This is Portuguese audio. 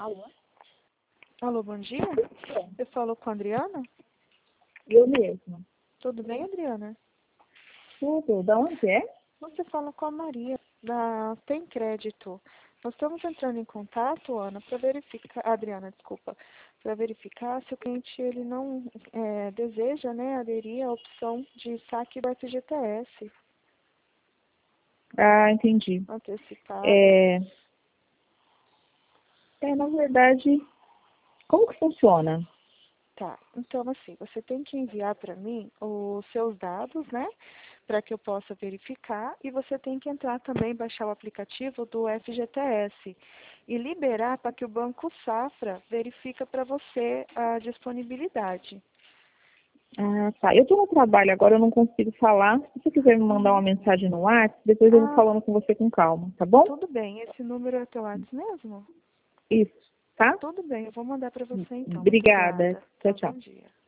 Alô? Alô, bom dia. Eu falo com a Adriana? Eu mesma. Tudo bem, Adriana? Tudo. Da onde é? Você fala com a Maria, da Tem Crédito. Nós estamos entrando em contato, Ana, para verificar, Adriana, desculpa, para verificar se o cliente ele não deseja, né, aderir à opção de saque do FGTS Ah, entendi. antecipado. Na verdade, como que funciona? Tá, então assim, você tem que enviar para mim os seus dados, né, para que eu possa verificar, e você tem que entrar também, baixar o aplicativo do FGTS e liberar para que o Banco Safra verifica para você a disponibilidade. Ah, tá. Eu tô no trabalho agora, eu não consigo falar. Se você quiser me mandar uma mensagem no WhatsApp, depois eu vou Ah, falando com você com calma, tá bom? tudo bem, esse número é teu WhatsApp mesmo? Isso, tá? Tudo bem, eu vou mandar para você então. Obrigada. Obrigada. Tchau, Tá, tchau. bom dia.